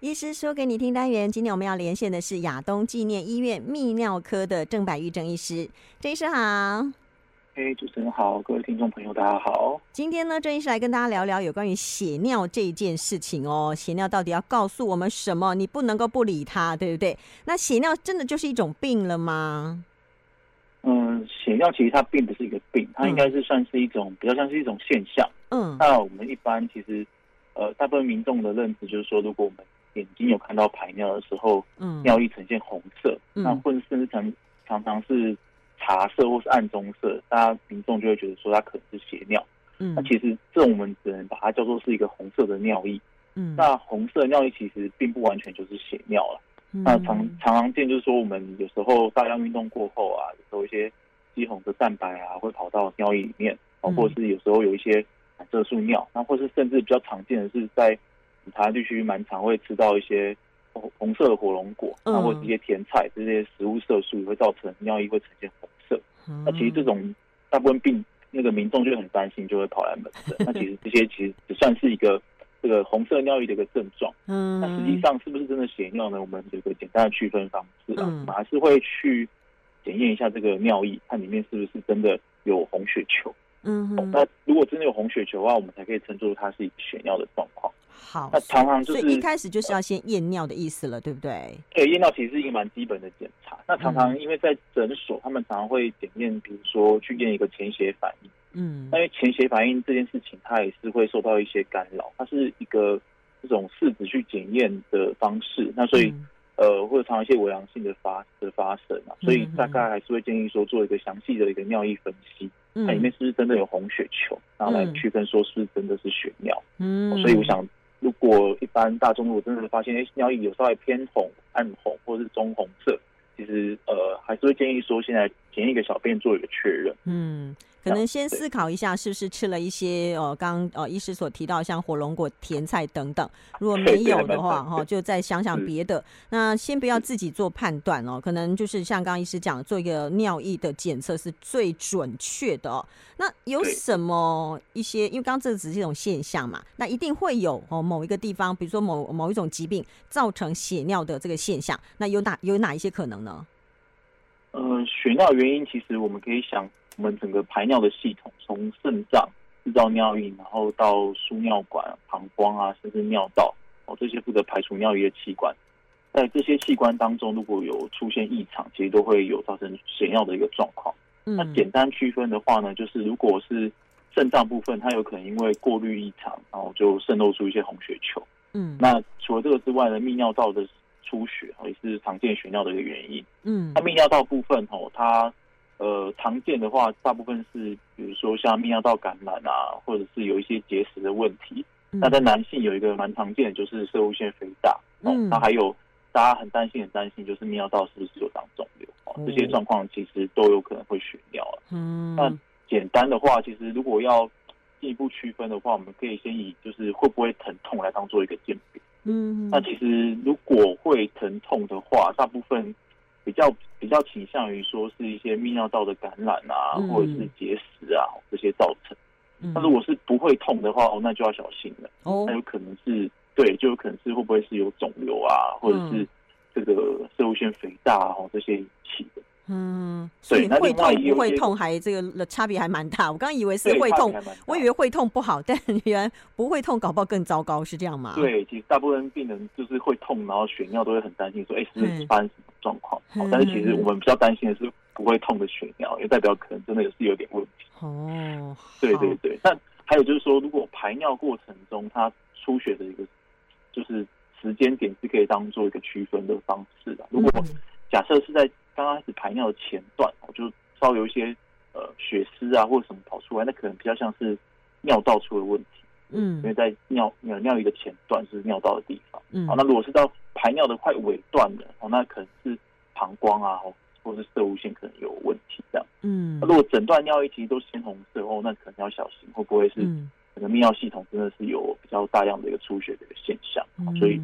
医师说给你听单元，今天我们要连线的是亚东纪念医院泌尿科的郑百玉郑医师。郑医师好。 主持人好，各位听众朋友大家好。 今天呢，郑医师来跟大家聊聊有关于血尿这一件事情哦。血尿到底要告诉我们什么？你不能够不理它，对不对？那血尿真的就是一种病了吗？ 血尿其实它并不是一个病，它应该是算是一种比较像是一种现象。那我们一般其实大部分民众的认知就是说，如果我们眼睛有看到排尿的时候，尿液呈现红色，那或者甚至常常是茶色或是暗棕色，大家民众就会觉得说它可能是血尿。那其实这种我们只能把它叫做是一个红色的尿液。那红色的尿液其实并不完全就是血尿了。那常见就是说，我们有时候大量运动过后啊，有时候一些肌红的蛋白啊会跑到尿液里面，或者是有时候有一些反色素尿，那或是甚至比较常见的是在台湾地区蛮常会吃到一些红色的火龙果，那或者一些甜菜，这些食物色素也会造成尿液会呈现红色。那其实这种大部分那个民众就很担心，就会跑来门诊。那其实这些其实只算是一个这个红色尿液的一个症状。那实际上是不是真的血尿呢？我们有个简单的区分方式我们还是会去检验一下这个尿液，看里面是不是真的有红血球。那如果真的有红血球的话，我们才可以称作它是一个血尿的状况。 好， 那常常就是所以一开始就是要先验尿的意思了，对不对？ 对，验尿其实是一个蛮基本的检查。那常常因为在诊所，他们常常会检验，比如说去验一个潜血反应。那因为潜血反应这件事情，它也是会受到一些干扰，它是一个这种试纸去检验的方式。那所以会有常常一些伪阳性的发生啊，所以大概还是会建议说做一个详细的一个尿液分析，它里面是不是真的有红血球，然后来区分说是不是真的是血尿。所以我想，如果一般大众如果真的发现尿液有稍微偏红、暗红或者是棕红色，其实还是会建议说现在检验一个小便做一个确认。 可能先思考一下是不是吃了一些刚医师所提到像火龙果、甜菜等等，如果没有的话就再想想别的。那先不要自己做判断可能就是像刚刚医师讲的，做一个尿液的检测是最准确的那有什么一些，因为刚刚这只是一种现象嘛，那一定会有某一个地方，比如说某一种疾病造成血尿的这个现象，那有哪一些可能呢？ 血尿的原因其实我们可以想，我们整个排尿的系统，从肾脏制造尿液，然后到输尿管、膀胱啊，甚至尿道这些负责排除尿液的器官，在这些器官当中，如果有出现异常，其实都会有造成血尿的一个状况。那简单区分的话呢，就是如果是肾脏部分，它有可能因为过滤异常，然后就渗漏出一些红血球。那除了这个之外呢，泌尿道的出血也是常见血尿的一个原因。那泌尿道部分它常见的话，大部分是比如说像泌尿道感染啊，或者是有一些结石的问题。那在男性有一个蛮常见的就是射物腺肥大。那还有大家很担心就是泌尿道是不是有长肿瘤这些状况其实都有可能会血尿那简单的话，其实如果要进一步区分的话，我们可以先以就是会不会疼痛来当做一个鉴别。那其实如果会疼痛的话，大部分比较倾向于说是一些泌尿道的感染啊，或者是结石啊这些造成。那如果是不会痛的话那就要小心了。那有可能是就有可能是会不会是有肿瘤啊，或者是这个射物腺肥大这些引起的。 所以会痛不会痛还这个差别还蛮大。我刚以为是会痛，我以为会痛不好，但原来不会痛搞不好更糟糕，是这样吗？ 对，其实大部分病人就是会痛，然后血尿都会很担心说是不是发生什么状况。但是其实我们比较担心的是不会痛的血尿，也代表可能真的是有点问题。对对对。但还有就是说，如果排尿过程中它出血的一个就是时间点是可以当做一个区分的方式的。如果假设是在刚开始排尿的前段就稍微有一些血丝啊或者什么跑出来，那可能比较像是尿道出了问题。因为在尿液的前段是尿道的地方。那如果是到排尿的快尾段的那可能是膀胱啊或是射物腺可能有问题这样。如果整段尿液其实都是鲜红色那可能要小心，会不会是整个泌尿系统真的是有比较大量的一个出血的一个现象。所以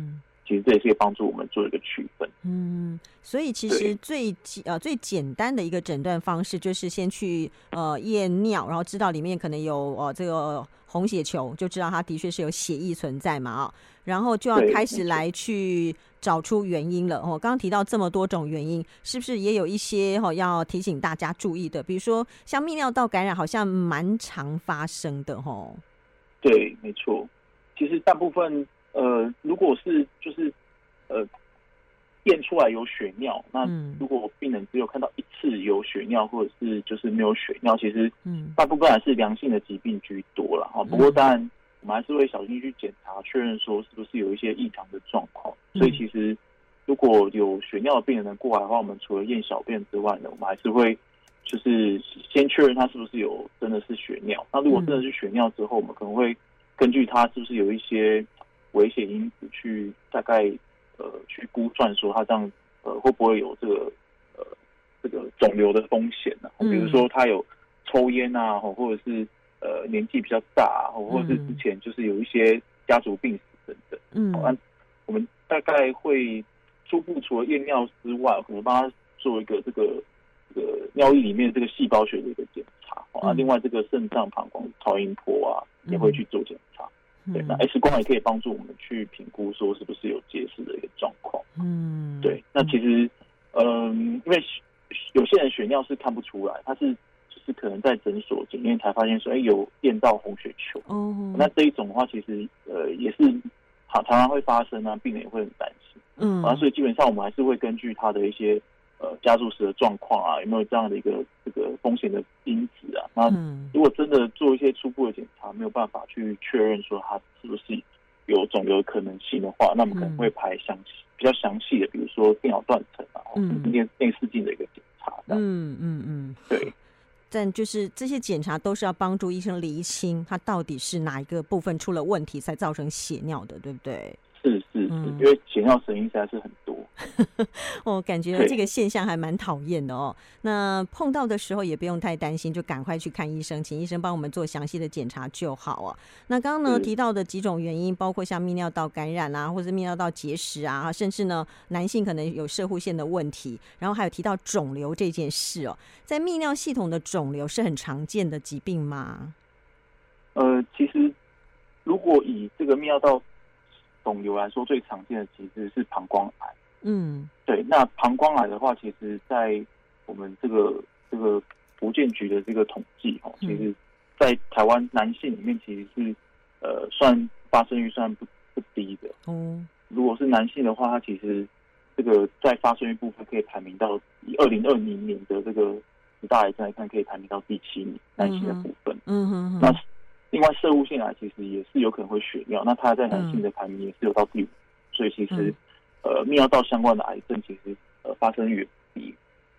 其实这也是可以帮助我们做一个区分。 所以其实最简单的一个诊断方式就是先去验尿，然后知道里面可能有这个红血球，就知道它的确是有血液存在嘛然后就要开始来去找出原因了。刚刚提到这么多种原因，是不是也有一些要提醒大家注意的？比如说像泌尿道感染好像蛮常发生的对，没错。其实大部分如果是就是验出来有血尿，那如果病人只有看到一次有血尿，或者是就是没有血尿，其实大部分还是良性的疾病居多啦。不过当然我们还是会小心去检查，确认说是不是有一些异常的状况。所以其实如果有血尿的病人能过来的话，我们除了验小便之外呢，我们还是会就是先确认他是不是有真的是血尿。那如果真的是血尿之后，我们可能会根据他是不是有一些危险因子去大概去估算说他这样会不会有这个肿瘤的风险比如说他有抽烟啊，或者是年纪比较大或者是之前就是有一些家族病史等等。我们大概会初步除了验尿之外，可能帮他做一个这个尿液里面这个细胞学的一个检查另外这个肾脏、膀胱、超音波也会去做检查。对，那 X 光也可以帮助我们去评估说是不是有结石的一个状况。对，那其实因为有些人血尿是看不出来，他是就是可能在诊所检验才发现说有验到红血球。那这一种的话，其实也是常常会发生病人也会很担心。所以基本上我们还是会根据他的一些家族史的状况有没有这样的一个这个风险的因子那如果真的做一些初步的检查，没有办法去确认说他是不是有肿瘤的可能性的话，那我们可能会排比较详细的，比如说电脑断层内视镜的一个检查。对。 但就是这些检查都是要帮助医生厘清他到底是哪一个部分出了问题才造成血尿的，对不对？ 是，因为血尿成因实在是很多。 我感觉这个现象还蛮讨厌的那碰到的时候也不用太担心，就赶快去看医生，请医生帮我们做详细的检查就好那刚刚呢提到的几种原因，包括像泌尿道感染或者泌尿道结石甚至呢男性可能有攝護腺的问题，然后还有提到肿瘤这件事在泌尿系统的肿瘤是很常见的疾病吗？ 其实如果以这个泌尿道肿瘤来说，最常见的其实是膀胱癌。对，那膀胱癌的话，其实在我们这个国健局的这个统计其实在台湾男性里面其实是算发生率算不低的。如果是男性的话，他其实这个在发生率部分可以排名到以2020年的这个10大癌症来看，可以排名到第7名，男性的部分。那另外攝護腺癌其实也是有可能会血尿，那它在男性的排名也是有到第5，所以其实泌尿道相关的癌症其实发生率低，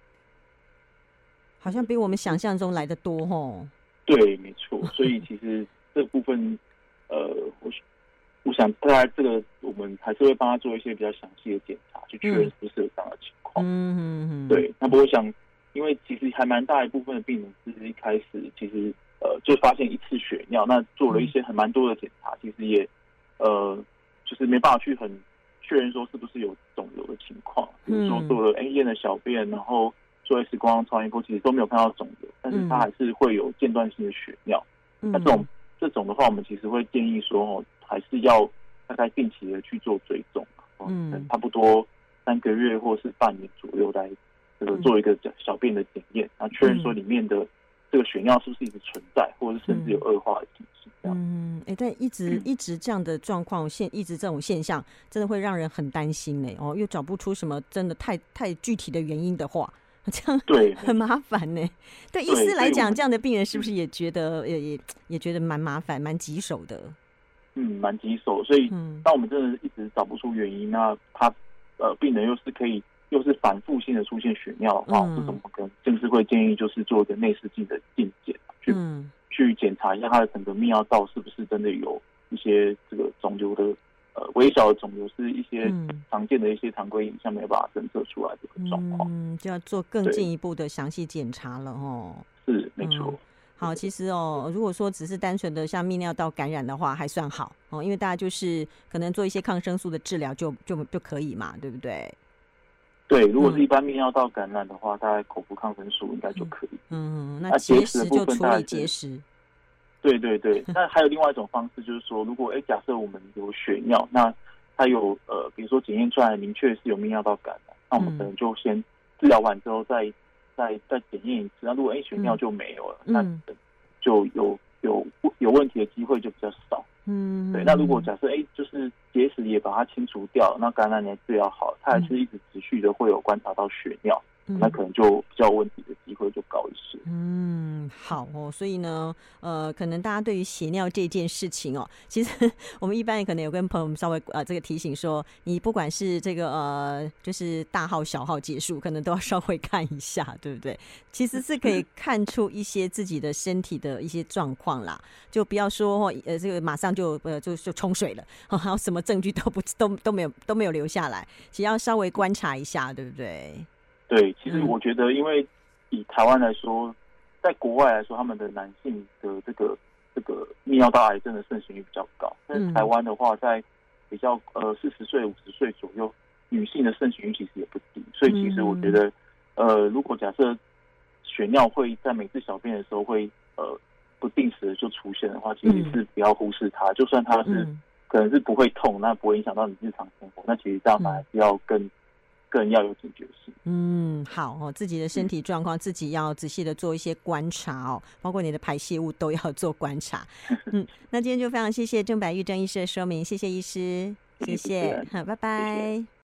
好像比我们想象中来得多对，没错。所以其实这部分我想大概这个我们还是会帮他做一些比较详细的检查，去确认是不是有这样的情况。对，那不过想因为其实还蛮大一部分的病人是一开始其实就发现一次血尿，那做了一些蛮多的检查，其实也就是没办法去很确认说是不是有肿瘤的情况。比如说做了验了小便，然后做 X 光、超音波，其实都没有看到肿瘤，但是它还是会有间断性的血尿。那这种的话，我们其实会建议说还是要大概定期的去做追踪，差不多3个月或是半年左右来这个做一个小便的检验，然后确认说里面的这个血尿是不是一直存在，或者是甚至有恶化的情形。 但一直这样的状况，一直这种现象，真的会让人很担心又找不出什么真的太具体的原因的话，这样对很麻烦呢。对医师来讲，这样的病人是不是也觉得也觉得蛮麻烦、蛮棘手的？ 蛮棘手。所以当我们真的一直找不出原因，那他病人又是反复性的出现血尿的话，这种可能甚至会建议就是做一个内视镜的镜检，去检查一下他的整个泌尿道是不是真的有一些这个肿瘤的微小的肿瘤，是一些常见的一些常规影像没有办法侦测出来的状况。 就要做更进一步的详细检查了是没错。 好，其实如果说只是单纯的像泌尿道感染的话，还算好因为大家就是可能做一些抗生素的治疗就可以嘛，对不对？ 对，如果是一般泌尿道感染的话，大概口服抗生素应该就可以。 那结石就处理结石。 对对对，那还有另外一种方式，就是说，如果假设我们有血尿，那它有比如说检验出来明确是有泌尿道感染，那我们可能就先治疗完之后再检验一次。那如果血尿就没有了，那就有问题的机会就比较少。对。那如果假设就是结石也把它清除掉，那感染也治疗好，它还是一直持续的会有观察到血尿，那可能就比较有问题的机会就高一些。 好所以呢可能大家对于血尿这件事情其实我们一般也可能有跟朋友们稍微这个提醒说，你不管是这个就是大号小号结束，可能都要稍微看一下，对不对？其实是可以看出一些自己的身体的一些状况啦，就不要说这个马上就冲水了还有什么证据都没有留下来，其实要稍微观察一下，对不对？ 对，其实我觉得因为以台湾来说，在国外来说，他们的男性的这个泌尿道癌症的盛行率比较高，但是台湾的话，在比较40岁50岁左右，女性的盛行率其实也不低，所以其实我觉得如果假设血尿会在每次小便的时候会不定时的就出现的话，其实是不要忽视它，就算它是可能是不会痛，那不会影响到你日常生活，那其实这样还是要更要有警觉性。 好自己的身体状况自己要仔细的做一些观察包括你的排泄物都要做观察。那今天就非常谢谢郑百玉郑医师的说明，谢谢医师，谢谢，好，拜拜。